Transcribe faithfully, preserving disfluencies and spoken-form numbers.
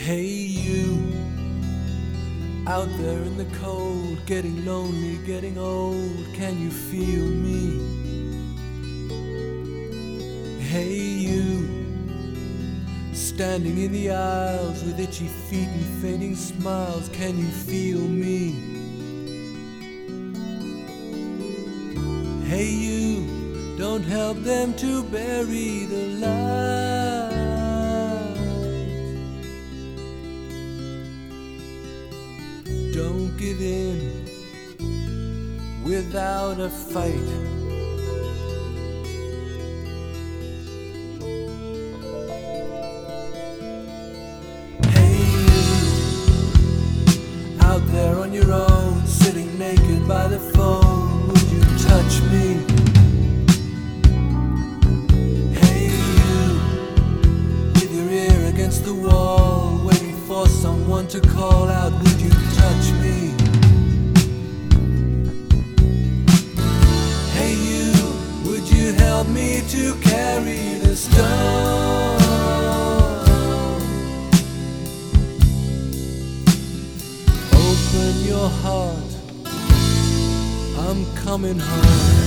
Hey you, out there in the cold, getting lonely, getting old, can you feel me? Hey you, standing in the aisles with itchy feet and fading smiles, can you feel me? Hey you, don't help them to bury the light. Don't give in without a fight. Hey you, out there on your own, sitting naked by the phone, would you touch me? Hey you, with your ear against the wall, waiting for someone to call out, would you touch me? Hey you, would you help me to carry the stone? Open your heart, I'm coming home.